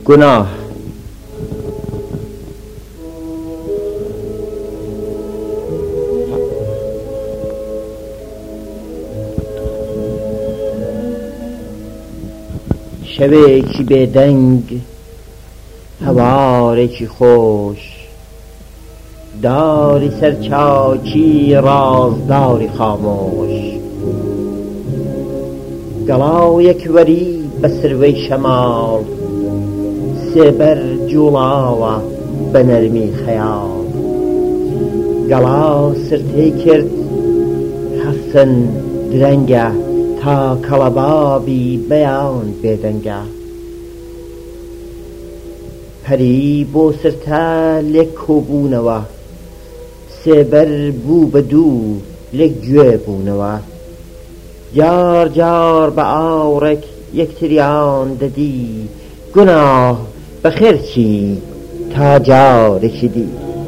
گناه شبێکی بێدەنگ هەوارێکی خۆش داری سەرچاکی ڕازداری خامۆش گەڵاویەک وەری بە سروەی شەماڵ سێبەر جوڵاوە بە نەرمی خەیاڵ گەڵا سرتەی کرد حەسن درەنگە تا کەڵەبابی بەیان بێدەنگە پەری بۆ سرتە لێک کۆبوونەوە سێبەر بوو بە دوو لێک گوێ بوونەوە جار جار بە ئاوڕێک یەکتریان دەدی گوناه بەخێرچی تا جارێکی دی